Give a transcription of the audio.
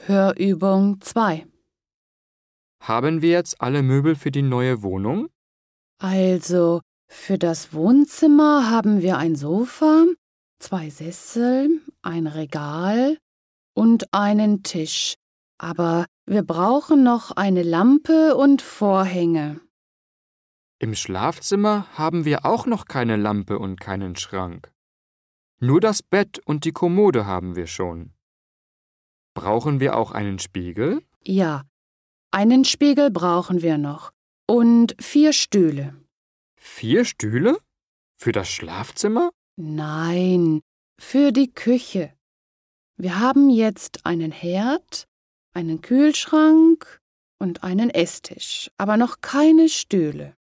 Hörübung 2. Haben wir jetzt alle Möbel für die neue Wohnung? Also, für das Wohnzimmer haben wir ein Sofa, 2 Sessel, ein Regal und einen Tisch. Aber wir brauchen noch eine Lampe und Vorhänge. Im Schlafzimmer haben wir auch noch keine Lampe und keinen Schrank. Nur das Bett und die Kommode haben wir schon. Brauchen wir auch einen Spiegel? Ja, einen Spiegel brauchen wir noch und 4 Stühle. 4 Stühle? Für das Schlafzimmer? Nein, für die Küche. Wir haben jetzt einen Herd, einen Kühlschrank und einen Esstisch, aber noch keine Stühle.